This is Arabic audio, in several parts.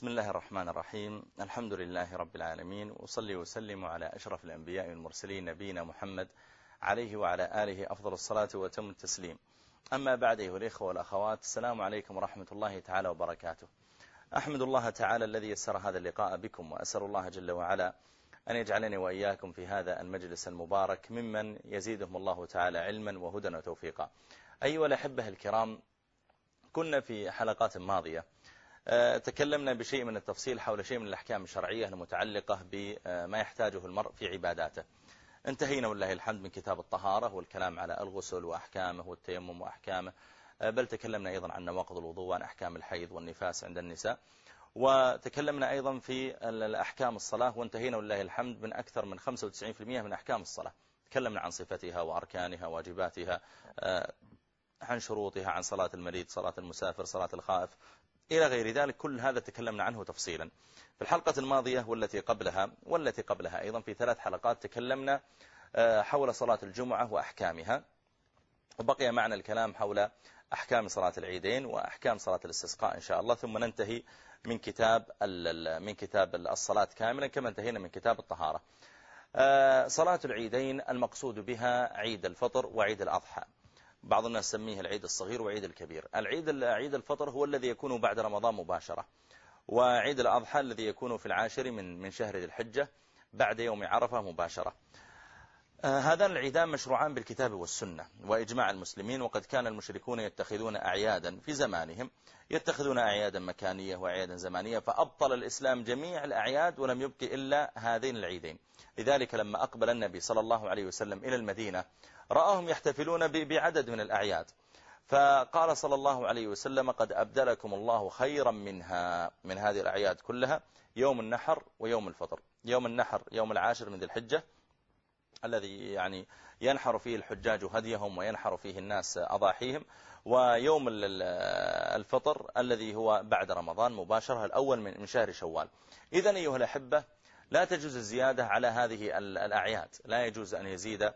بسم الله الرحمن الرحيم. الحمد لله رب العالمين، وصلي وسلم على أشرف الأنبياء والمرسلين نبينا محمد عليه وعلى آله أفضل الصلاة وتم التسليم. أما بعد أيها الإخوة والأخوات، السلام عليكم ورحمة الله تعالى وبركاته. أحمد الله تعالى الذي يسر هذا اللقاء بكم، وأسأل الله جل وعلا أن يجعلني وإياكم في هذا المجلس المبارك ممن يزيدهم الله تعالى علما وهدى وتوفيقا. أيها الأحبة الكرام، كنا في حلقات ماضية تكلمنا بشيء من التفصيل حول شيء من الأحكام الشرعية المتعلقة بما يحتاجه المرء في عباداته. انتهينا والله الحمد من كتاب الطهارة والكلام على الغسل وأحكامه والتيمم وأحكامه، بل تكلمنا أيضا عن نواقض الوضوء وعن أحكام الحيض والنفاس عند النساء، وتكلمنا أيضا في الأحكام الصلاة، وانتهينا والله الحمد من أكثر من 95% من أحكام الصلاة. تكلمنا عن صفتها وأركانها واجباتها، عن شروطها، عن صلاة المريض، صلاة المسافر، صلاة الخائف، إلى غير ذلك. كل هذا تكلمنا عنه تفصيلا في الحلقة الماضية والتي قبلها أيضا. في 3 حلقات تكلمنا حول صلاة الجمعة وأحكامها، وبقي معنا الكلام حول أحكام صلاة العيدين وأحكام صلاة الاستسقاء إن شاء الله، ثم ننتهي من كتاب الصلاة كاملا كما انتهينا من كتاب الطهارة. صلاة العيدين المقصود بها عيد الفطر وعيد الأضحى. بعض الناس سميه العيد الصغير وعيد الكبير. عيد الفطر هو الذي يكون بعد رمضان مباشرة، وعيد الأضحى الذي يكون في 10 من شهر ذي الحجة بعد يوم عرفة مباشرة. هذان العيدان مشروعان بالكتاب والسنة وإجماع المسلمين، وقد كان المشركون يتخذون أعيادا في زمانهم، يتخذون أعيادا مكانية وأعيادا زمانية، فأبطل الإسلام جميع الأعياد ولم يبقي إلا هذين العيدين. لذلك لما أقبل النبي صلى الله عليه وسلم إلى المدينة رآهم يحتفلون بعدد من الأعياد، فقال صلى الله عليه وسلم: قد أبدلكم الله خيرا من هذه الأعياد كلها يوم النحر ويوم الفطر. يوم النحر يوم 10 من ذي الحجة، الذي يعني ينحر فيه الحجاج هديهم وينحر فيه الناس أضاحيهم، ويوم الفطر الذي هو بعد رمضان مباشرة، الأول من شهر شوال. إذن أيها الأحبة، لا تجوز الزيادة على هذه الأعياد. لا يجوز أن يزيد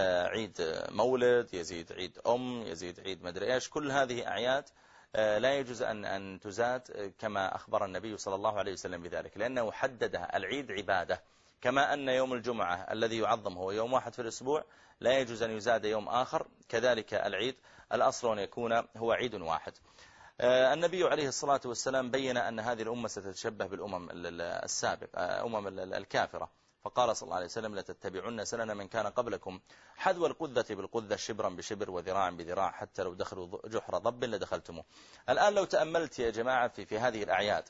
عيد مولد، يزيد عيد يزيد عيد مدري إيش. كل هذه أعياد لا يجوز أن تزاد كما أخبر النبي صلى الله عليه وسلم بذلك، لأنه حددها. العيد عبادة، كما أن يوم الجمعة الذي يعظم هو يوم واحد في الأسبوع لا يجوز أن يزاد يوم آخر، كذلك العيد الأصل أن يكون هو عيد واحد. النبي عليه الصلاة والسلام بين أن هذه الأمة ستتشبه بالأمم السابقة، أمم الكافرة، فقال صلى الله عليه وسلم: لتتبعن سنن من كان قبلكم حذو القذة بالقذة شبرا بشبر وذراعا بذراع حتى لو دخلوا جحر ضب لدخلتموه. الآن لو تأملت يا جماعة في هذه الأعياد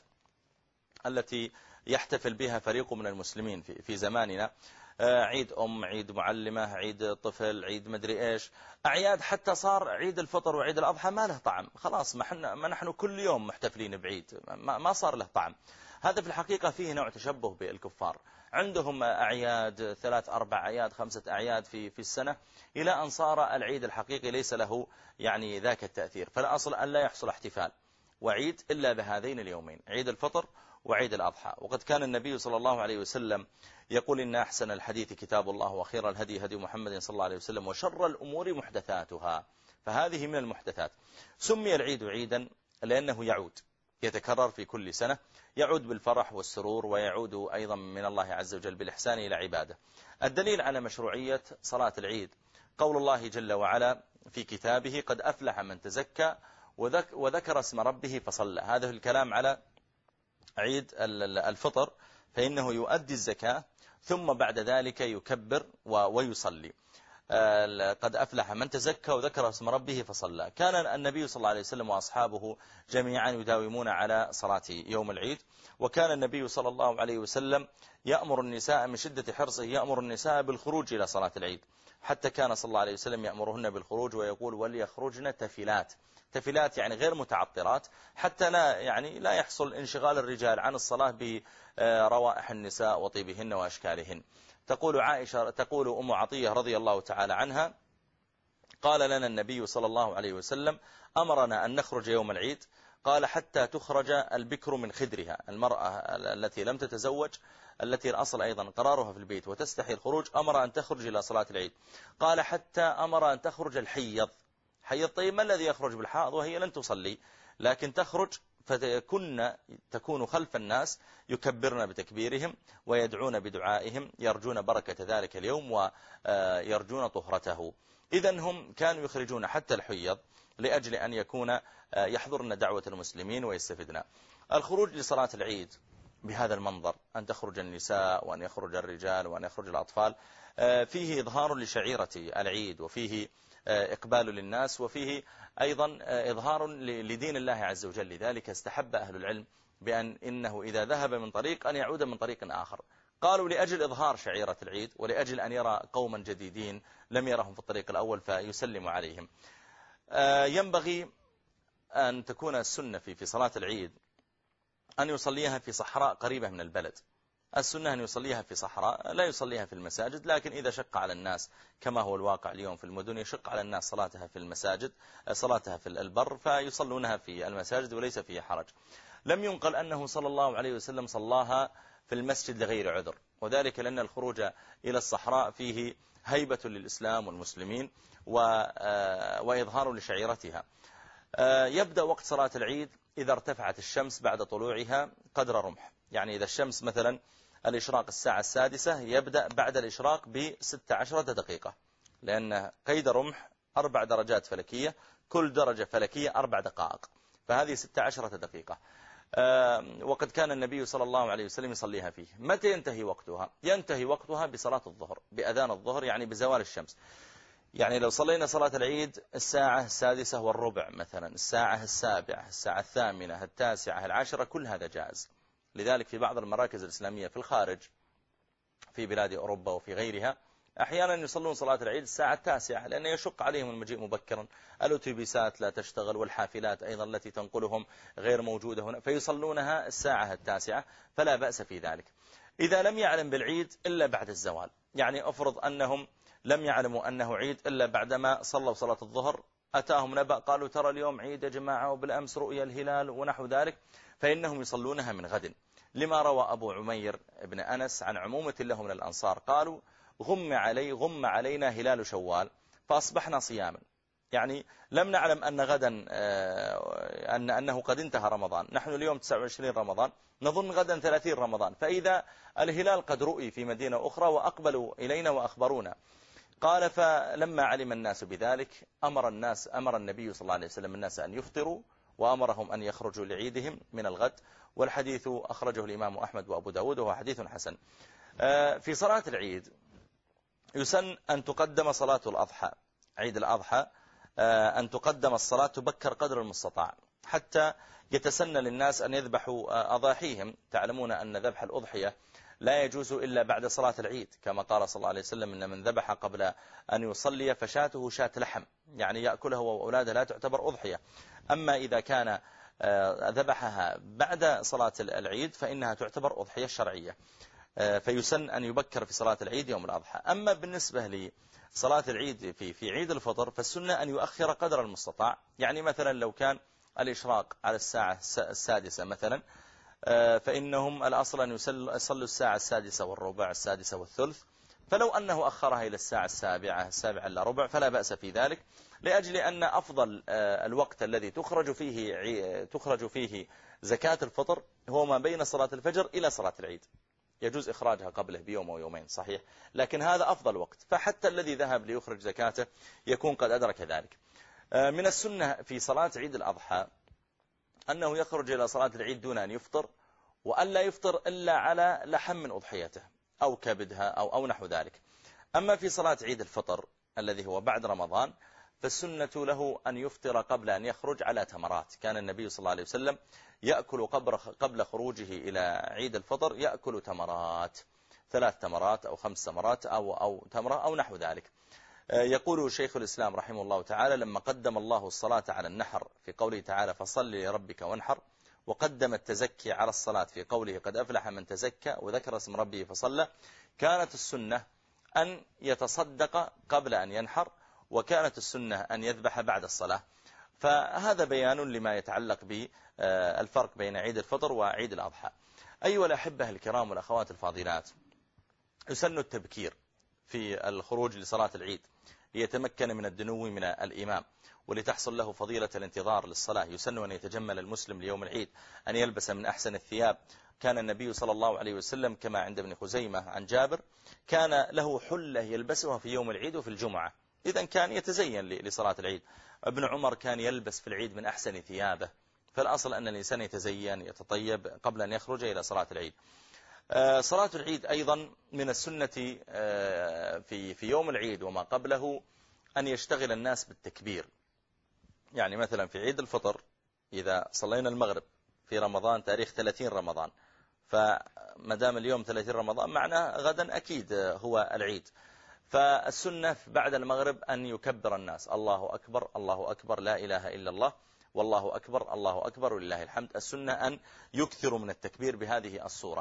التي يحتفل بها فريق من المسلمين في زماننا، عيد عيد معلمة، عيد طفل، عيد مدري إيش، أعياد حتى صار عيد الفطر وعيد الأضحى ما له طعم. خلاص ما نحن كل يوم محتفلين بعيد، ما صار له طعم. هذا في الحقيقة فيه نوع تشبه بالكفار. عندهم أعياد 3 4 أعياد 5 أعياد في السنة، إلى أن صار العيد الحقيقي ليس له يعني ذاك التأثير. فالأصل أن لا يحصل احتفال وعيد إلا بهذين اليومين، عيد الفطر وعيد الأضحى. وقد كان النبي صلى الله عليه وسلم يقول: إن أحسن الحديث كتاب الله، وخير الهدي هدي محمد صلى الله عليه وسلم، وشر الأمور محدثاتها. فهذه من المحدثات. سمي العيد عيدا لأنه يعود، يتكرر في كل سنة، يعود بالفرح والسرور، ويعود أيضا من الله عز وجل بالإحسان إلى عباده. الدليل على مشروعية صلاة العيد قول الله جل وعلا في كتابه: قد أفلح من تزكى وذكر اسم ربه فصلى. هذا الكلام على عيد الفطر، فإنه يؤدي الزكاة ثم بعد ذلك يكبر ويصلي. قد أفلح من تزكى وذكر اسم ربه فصلى. كان النبي صلى الله عليه وسلم وأصحابه جميعا يداومون على صلاة يوم العيد، وكان النبي صلى الله عليه وسلم يأمر النساء من شدة حرصه، يأمر النساء بالخروج إلى صلاة العيد، حتى كان صلى الله عليه وسلم يأمرهن بالخروج ويقول: وليخرجن تفلات يعني غير متعطرات، حتى لا يحصل انشغال الرجال عن الصلاة بروائح النساء وطيبهن وأشكالهن. تقول أم عطية رضي الله تعالى عنها: قال لنا النبي صلى الله عليه وسلم: أمرنا أن نخرج يوم العيد، قال حتى تخرج البكر من خدرها، المرأة التي لم تتزوج، التي الأصل أيضا قرارها في البيت وتستحي الخروج، أمر أن تخرج إلى صلاة العيد. قال حتى أمر أن تخرج الحيض. طيب ما الذي يخرج بالحائض وهي لن تصلي، لكن تخرج تكون خلف الناس يكبرن بتكبيرهم ويدعون بدعائهم يرجون بركة ذلك اليوم ويرجون طهرته. إذن هم كانوا يخرجون حتى الحيض لأجل أن يكون يحضرن دعوة المسلمين ويستفدنا. الخروج لصلاة العيد بهذا المنظر، أن تخرج النساء وأن يخرج الرجال وأن يخرج الأطفال، فيه إظهار لشعيرة العيد، وفيه إقبال للناس، وفيه أيضا إظهار لدين الله عز وجل. لذلك استحب أهل العلم بأن إنه إذا ذهب من طريق أن يعود من طريق آخر. قالوا لأجل إظهار شعيرة العيد، ولأجل أن يرى قوما جديدين لم يرهم في الطريق الأول فيسلم عليهم. ينبغي أن تكون السنة في صلاة العيد أن يصليها في صحراء قريبة من البلد. السنة أن يصليها في صحراء، لا يصليها في المساجد، لكن إذا شق على الناس كما هو الواقع اليوم في المدن يشق على الناس صلاتها في المساجد، صلاتها في البر، فيصلونها في المساجد وليس فيه حرج. لم ينقل أنه صلى الله عليه وسلم صلاها في المسجد لغير عذر، وذلك لأن الخروج إلى الصحراء فيه هيبة للإسلام والمسلمين وإظهار لشعيرتها. يبدأ وقت صلاة العيد إذا ارتفعت الشمس بعد طلوعها قدر رمح، يعني إذا الشمس مثلا الإشراق الساعة 6 يبدأ بعد الإشراق ب16 دقيقة، لأن قيد رمح 4 درجات فلكية، كل درجة فلكية 4 دقائق، فهذه 16 دقيقة. وقد كان النبي صلى الله عليه وسلم يصليها فيه. متى ينتهي وقتها؟ ينتهي وقتها بصلاة الظهر، بأذان الظهر، يعني بزوال الشمس. يعني لو صلينا صلاة العيد الساعة 6:15 مثلا، الساعة 7، الساعة 8، 9، 10، كل هذا جائز. لذلك في بعض المراكز الإسلامية في الخارج في بلاد أوروبا وفي غيرها أحيانا يصلون صلاة العيد الساعة 9، لأن يشق عليهم المجيء مبكرا، الأتوبيسات لا تشتغل والحافلات أيضا التي تنقلهم غير موجودة هنا، فيصلونها الساعة 9، فلا بأس في ذلك. إذا لم يعلم بالعيد إلا بعد الزوال، يعني أفرض أنهم لم يعلموا أنه عيد إلا بعدما صلوا صلاة الظهر، أتاهم نبأ قالوا ترى اليوم عيد يا جماعة وبالأمس رؤيا الهلال ونحو ذلك، فإنهم يصلونها من غد، لما روى أبو عمير ابن أنس عن عمومة له من الأنصار قالوا غم علينا هلال شوال فأصبحنا صياما، يعني لم نعلم أن غدا أنه قد انتهى رمضان، نحن اليوم 29 رمضان، نظن غدا 30 رمضان، فإذا الهلال قد رؤي في مدينة أخرى وأقبلوا إلينا وأخبرونا. قال فلما علم الناس بذلك أمر النبي صلى الله عليه وسلم الناس أن يفطروا، وأمرهم أن يخرجوا لعيدهم من الغد، والحديث أخرجه الإمام أحمد وأبو داود وهو حديث حسن. في صلاة العيد يسن أن تقدم صلاة الأضحى، عيد الأضحى، أن تقدم الصلاة تبكر قدر المستطاع حتى يتسنى للناس أن يذبحوا أضاحيهم. تعلمون أن ذبح الأضحية لا يجوز إلا بعد صلاة العيد، كما قال صلى الله عليه وسلم إن من ذبح قبل أن يصلي فشاته شاة لحم، يعني يأكلها وأولاده، لا تعتبر أضحية. أما إذا كان ذبحها بعد صلاة العيد فإنها تعتبر أضحية شرعية، فيسن أن يبكر في صلاة العيد يوم الأضحى. أما بالنسبة لصلاة العيد في عيد الفطر فالسنة أن يؤخر قدر المستطاع، يعني مثلا لو كان الإشراق على الساعة 6 مثلا، فإنهم الأصل أن يصلوا الساعة 6:15، 6:03، فلو أنه أخرها إلى الساعة 7، 7:15 فلا بأس في ذلك، لأجل أن أفضل الوقت الذي تخرج فيه زكاة الفطر هو ما بين صلاة الفجر إلى صلاة العيد. يجوز إخراجها قبله بيوم أو يومين صحيح، لكن هذا أفضل وقت، فحتى الذي ذهب ليخرج زكاته يكون قد أدرك ذلك. من السنة في صلاة عيد الأضحى أنه يخرج إلى صلاة العيد دون أن يفطر، وأن لا يفطر إلا على لحم من أضحيته أو كبدها أو نحو ذلك. أما في صلاة عيد الفطر الذي هو بعد رمضان فالسنة له أن يفطر قبل أن يخرج على تمرات. كان النبي صلى الله عليه وسلم يأكل قبل خروجه إلى عيد الفطر يأكل تمرات، 3 تمرات أو 5 تمرات أو تمرة أو نحو ذلك. يقول شيخ الإسلام رحمه الله تعالى لما قدم الله الصلاة على النحر في قوله تعالى فصل لربك وانحر، وقدم التزكي على الصلاة في قوله قد أفلح من تزكى وذكر اسم ربه فصلى، كانت السنة أن يتصدق قبل أن ينحر، وكانت السنة أن يذبح بعد الصلاة. فهذا بيان لما يتعلق بالفرق بين عيد الفطر وعيد الأضحى. أيها الأحبة الكرام والأخوات الفاضلات، يسن التبكير في الخروج لصلاة العيد ليتمكن من الدنو من الإمام، ولتحصل له فضيلة الانتظار للصلاة يسن أن يتجمل المسلم ليوم العيد، أن يلبس من أحسن الثياب. كان النبي صلى الله عليه وسلم كما عند ابن خزيمة عن جابر كان له حلة يلبسها في يوم العيد وفي الجمعة، إذن كان يتزين لصلاة العيد. ابن عمر كان يلبس في العيد من أحسن ثيابه، فالأصل أن الإنسان يتزين يتطيب قبل أن يخرج إلى صلاة العيد. صلاة العيد أيضا من السنة في يوم العيد وما قبله أن يشتغل الناس بالتكبير. يعني مثلا في عيد الفطر إذا صلينا المغرب في رمضان تاريخ 30 رمضان، فمدام اليوم 30 رمضان معناه غدا أكيد هو العيد، فالسنة بعد المغرب أن يكبر الناس الله أكبر الله أكبر لا إله إلا الله والله أكبر الله أكبر ولله الحمد. السنة أن يكثروا من التكبير بهذه الصورة.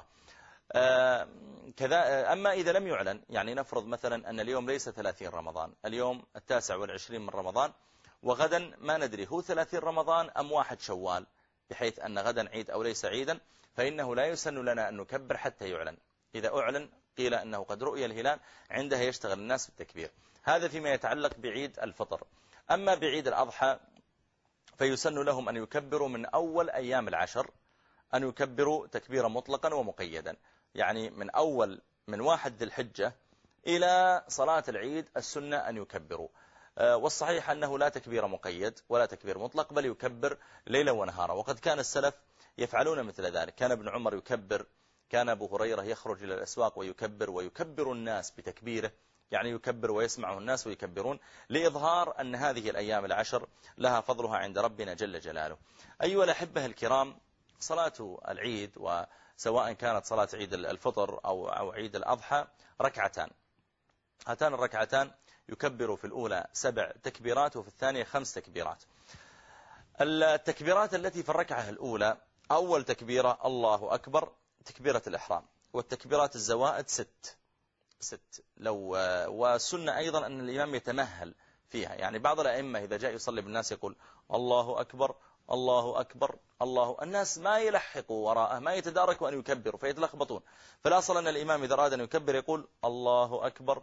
كذا. أما إذا لم يعلن، يعني نفرض مثلا أن اليوم ليس 30 رمضان، اليوم 29 من رمضان، وغدا ما ندري هو 30 رمضان أم 1 شوال، بحيث أن غدا عيد أو ليس عيدا، فإنه لا يسن لنا أن نكبر حتى يعلن. إذا أعلن قيل أنه قد رؤي الهلال، عندها يشتغل الناس بالتكبير. هذا فيما يتعلق بعيد الفطر. أما بعيد الأضحى فيسن لهم أن يكبروا من أول أيام العشر، أن يكبروا تكبيرا مطلقا ومقيدا، يعني من 1 ذي الحجة إلى صلاة العيد السنة أن يكبروا. والصحيح أنه لا تكبير مقيد ولا تكبير مطلق، بل يكبر ليلا ونهارا، وقد كان السلف يفعلون مثل ذلك. كان ابن عمر يكبر، كان أبو هريرة يخرج إلى الأسواق ويكبر الناس بتكبيره، يعني يكبر ويسمعه الناس ويكبرون، لإظهار أن هذه الأيام العشر لها فضلها عند ربنا جل جلاله. أيها الأحبة الكرام، صلاة العيد وسواء كانت صلاة عيد الفطر أو عيد الأضحى ركعتان، هاتان الركعتان يكبر في الأولى 7 تكبيرات وفي الثانية 5 تكبيرات. التكبيرات التي في الركعة الأولى: أول تكبيرة الله أكبر تكبيرة الإحرام، والتكبيرات الزوائد 6. والسنة أيضا أن الإمام يتمهل فيها، يعني بعض الأئمة إذا جاء يصلي بالناس يقول الله أكبر الله أكبر الله، الناس ما يلحقوا وراءه، ما يتداركوا أن يكبروا فيتلخبطون. فالأصل أن الإمام إذا أراد أن يكبر يقول الله أكبر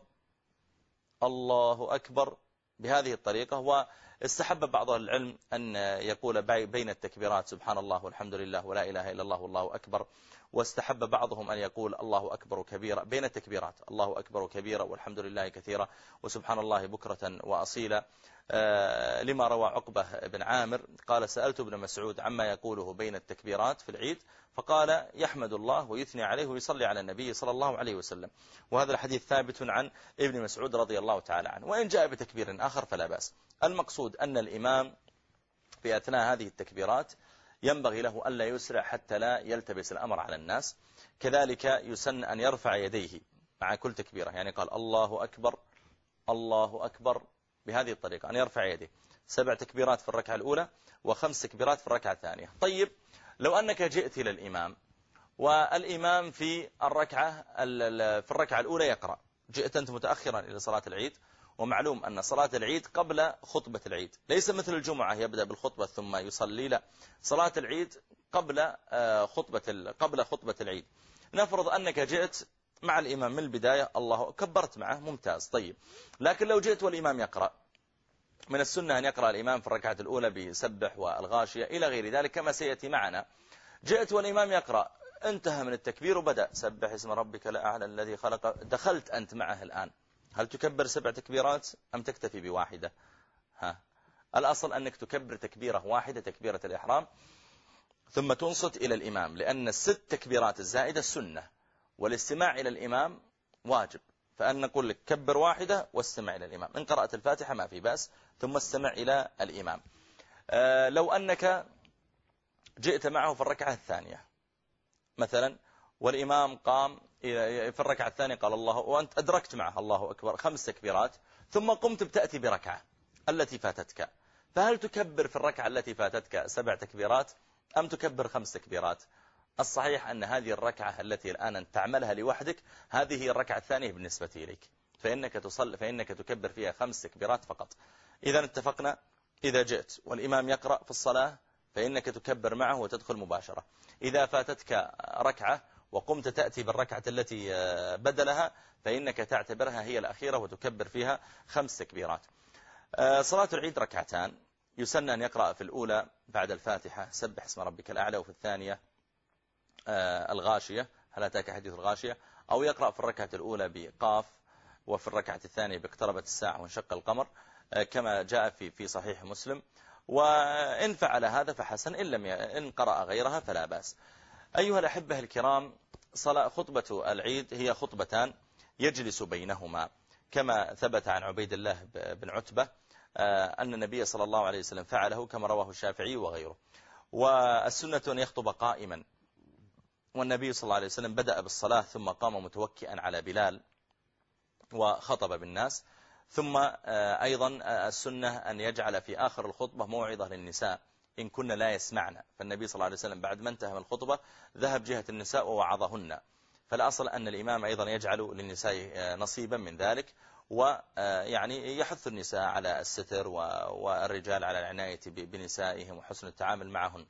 الله أكبر بهذه الطريقة. واستحب بعض العلم أن يقول بين التكبيرات سبحان الله والحمد لله ولا إله إلا الله والله أكبر، واستحب بعضهم أن يقول الله أكبر كبيرا بين التكبيرات، الله أكبر كبيرا والحمد لله كثيرا وسبحان الله بكرة وأصيلا، لما روى عقبة بن عامر قال سألت ابن مسعود عما يقوله بين التكبيرات في العيد، فقال يحمد الله ويثني عليه ويصلي على النبي صلى الله عليه وسلم. وهذا الحديث ثابت عن ابن مسعود رضي الله تعالى عنه، وإن جاء بتكبير آخر فلا بأس. المقصود أن الإمام في أثناء هذه التكبيرات ينبغي له ألا يسرع حتى لا يلتبس الأمر على الناس. كذلك يسن أن يرفع يديه مع كل تكبيرة، يعني قال الله أكبر الله أكبر بهذه الطريقة، أن يرفع يديه. 7 تكبيرات في الركعة الأولى و5 تكبيرات في الركعة الثانية. طيب لو أنك جئت إلى الإمام والإمام في الركعة الأولى يقرأ، جئت أنت متأخرا إلى صلاة العيد، ومعلوم أن صلاة العيد قبل خطبة العيد، ليس مثل الجمعة يبدأ بالخطبة ثم يصلي، لا، صلاة العيد قبل خطبة العيد. نفرض أنك جئت مع الإمام من البداية الله كبرت معه، ممتاز. طيب لكن لو جئت والإمام يقرأ، من السنة أن يقرأ الإمام في الركعة الأولى بسبح والغاشية إلى غير ذلك كما سيأتي معنا. جئت والإمام يقرأ، انتهى من التكبير وبدأ سبح اسم ربك الأعلى الذي خلق، دخلت أنت معه الآن، هل تكبر 7 تكبيرات أم تكتفي بواحدة؟ الأصل أنك تكبر تكبيرة واحدة، تكبيرة الإحرام، ثم تنصت إلى الإمام، لأن 6 تكبيرات الزائدة سنة، والاستماع إلى الإمام واجب. فأن نقول لك كبر واحدة واستمع إلى الإمام، إن قرأت الفاتحة ما في بأس، ثم استمع إلى الإمام. لو أنك جئت معه في الركعة الثانية مثلا، والإمام قام في الركعة الثانية قال الله، وأنت أدركت معه الله أكبر 5 تكبيرات، ثم قمت بتأتي بركعة التي فاتتك، فهل تكبر في الركعة التي فاتتك 7 تكبيرات أم تكبر 5 تكبيرات؟ الصحيح أن هذه الركعة التي الآن تعملها لوحدك هذه هي الركعة الثانية بالنسبة إليك، فإنك تكبر فيها 5 تكبيرات فقط. إذا اتفقنا، إذا جئت والإمام يقرأ في الصلاة فإنك تكبر معه وتدخل مباشرة. إذا فاتتك ركعة وقمت تأتي بالركعة التي بدلها فإنك تعتبرها هي الأخيرة وتكبر فيها 5 تكبيرات. صلاة العيد ركعتان، يسن أن يقرأ في الأولى بعد الفاتحة سبح اسم ربك الأعلى، وفي الثانية الغاشية، هل أتاك حديث الغاشية، أو يقرأ في الركعة الأولى بقاف، وفي الركعة الثانية باقتربت الساعة وانشق القمر، كما جاء في صحيح مسلم. وإن فعل هذا فحسن، إن قرأ غيرها فلا بأس. أيها الأحبة الكرام، خطبة العيد هي خطبتان يجلس بينهما، كما ثبت عن عبيد الله بن عتبة أن النبي صلى الله عليه وسلم فعله، كما رواه الشافعي وغيره. والسنة أن يخطب قائما، والنبي صلى الله عليه وسلم بدأ بالصلاة ثم قام متوكئا على بلال وخطب بالناس. ثم أيضا السنة أن يجعل في آخر الخطبة موعظة للنساء إن كنا لا يسمعن، فالنبي صلى الله عليه وسلم بعد ما انتهى من الخطبة ذهب جهة النساء ووعظهن. فالأصل أن الإمام أيضا يجعل للنساء نصيبا من ذلك، ويعني يحث النساء على الستر والرجال على العناية بنسائهم وحسن التعامل معهن.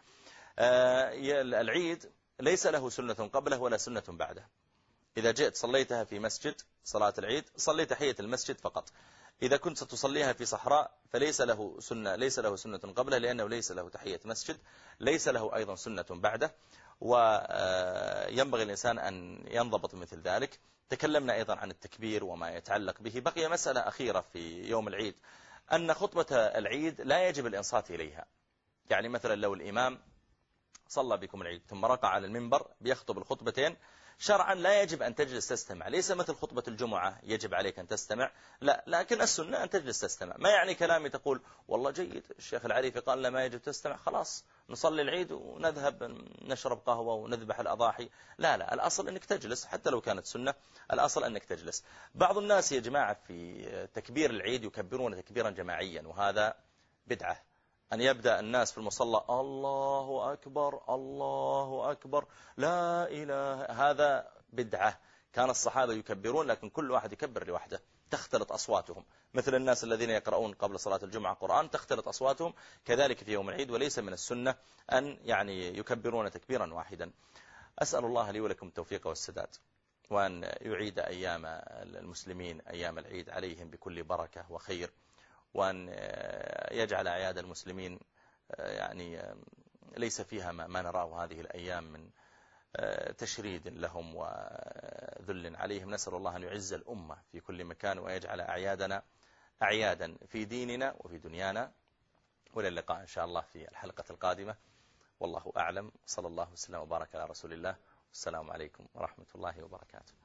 العيد ليس له سنة قبله ولا سنة بعده. إذا جئت صليتها في مسجد صلاة العيد صليت تحية المسجد فقط. إذا كنت ستصليها في صحراء فليس له سنة قبله، لأنه ليس له تحية مسجد، ليس له أيضا سنة بعده، وينبغي الإنسان أن ينضبط مثل ذلك. تكلمنا أيضا عن التكبير وما يتعلق به. بقي مسألة أخيرة في يوم العيد، أن خطبة العيد لا يجب الإنصات إليها. يعني مثلا لو الإمام صلى بكم العيد ثم رقع على المنبر بيخطب الخطبتين، شرعا لا يجب أن تجلس تستمع، ليس مثل خطبة الجمعة يجب عليك أن تستمع، لا، لكن السنة أن تجلس تستمع. ما يعني كلامي تقول والله جيد الشيخ العريفي قال لا ما يجب تستمع، خلاص نصلي العيد ونذهب نشرب قهوة ونذبح الأضاحي. لا، الأصل أنك تجلس حتى لو كانت سنة، الأصل أنك تجلس. بعض الناس يا جماعة في تكبير العيد يكبرون تكبيرا جماعيا، وهذا بدعة. أن يبدأ الناس في المصلى الله أكبر الله أكبر لا إله، هذا بدعة. كان الصحابة يكبرون، لكن كل واحد يكبر لوحده، تختلط أصواتهم، مثل الناس الذين يقرؤون قبل صلاة الجمعة قرآن تختلط أصواتهم، كذلك في يوم العيد. وليس من السنة أن يعني يكبرون تكبيرا واحدا. أسأل الله لي ولكم التوفيق والسداد، وأن يعيد أيام المسلمين أيام العيد عليهم بكل بركة وخير، وأن يجعل أعياد المسلمين يعني ليس فيها ما نراه هذه الأيام من تشريد لهم وذل عليهم. نسأل الله أن يعز الأمة في كل مكان، ويجعل أعيادنا أعيادا في ديننا وفي دنيانا. وإلى اللقاء إن شاء الله في الحلقة القادمة، والله أعلم. صلى الله وسلم وبارك على رسول الله، والسلام عليكم ورحمة الله وبركاته.